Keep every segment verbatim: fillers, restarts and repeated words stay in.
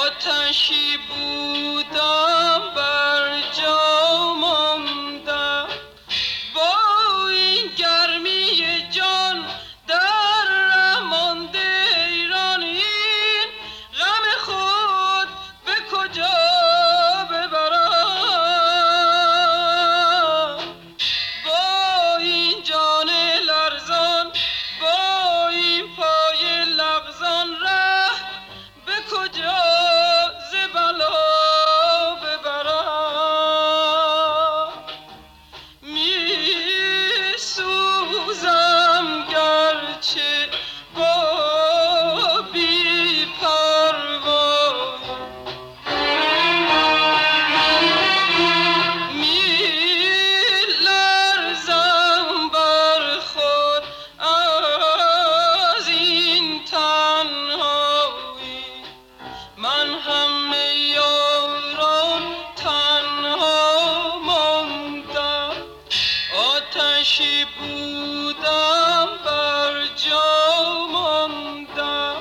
آتشی بودم بر جا ماندم، با این گرمی جان در ره مانده ایران، این غم خود به کجا ببرم؟ با این جان لرزان، با این پای لغزان، ره به کجا ز بلا ببرم؟ می سوزم گرچه با بی پروایی، می لرزم بر خود از این تنهایی. من همه یاران تنها ماندم، آتشی بودم بر جا ماندم.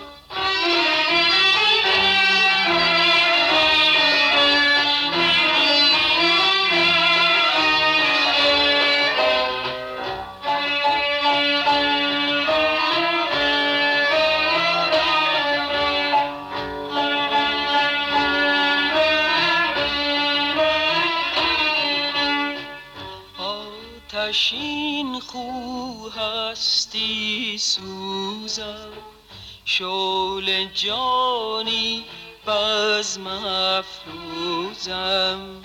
آتشین خو هستی سوزم، شعله جانی بزم افروزم.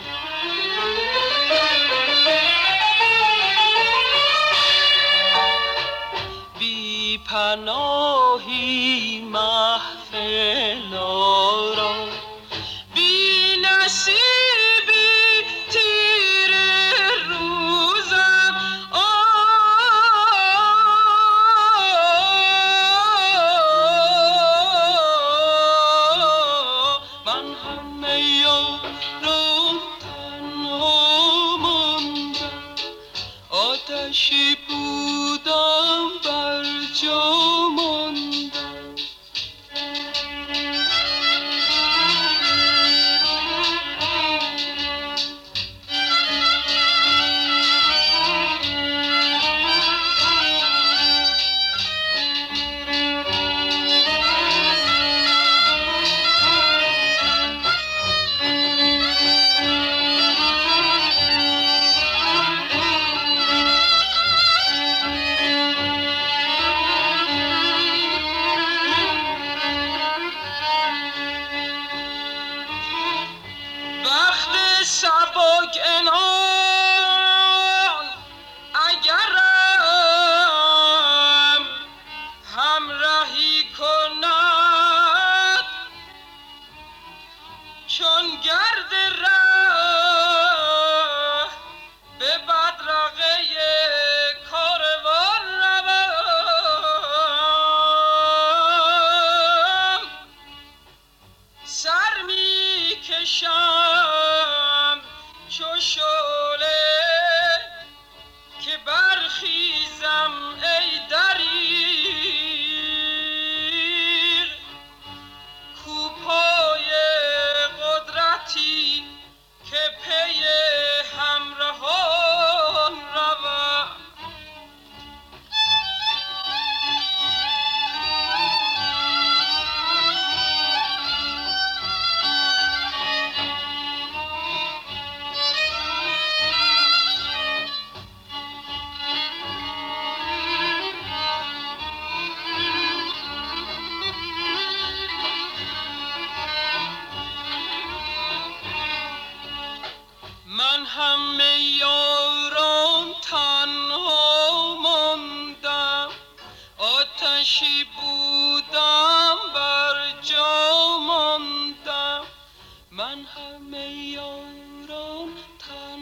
بی پناهی محفل آرا، بی نصیبی تیره روزم. آه من همه یاران تنها ماندم، آتشی بودم بر جا ماندم. بخت سبک عنان اگرم همراهی کند، چون گرد ره به بدرقه کاروان روم. سر می کشم چو شعله که برخیزم ای دریغ، کو پای قدرتی که پی همراهان روم. من همه یاران تنها ماندم، آتشی بودم بر جا ماندم. من همه یاران تنها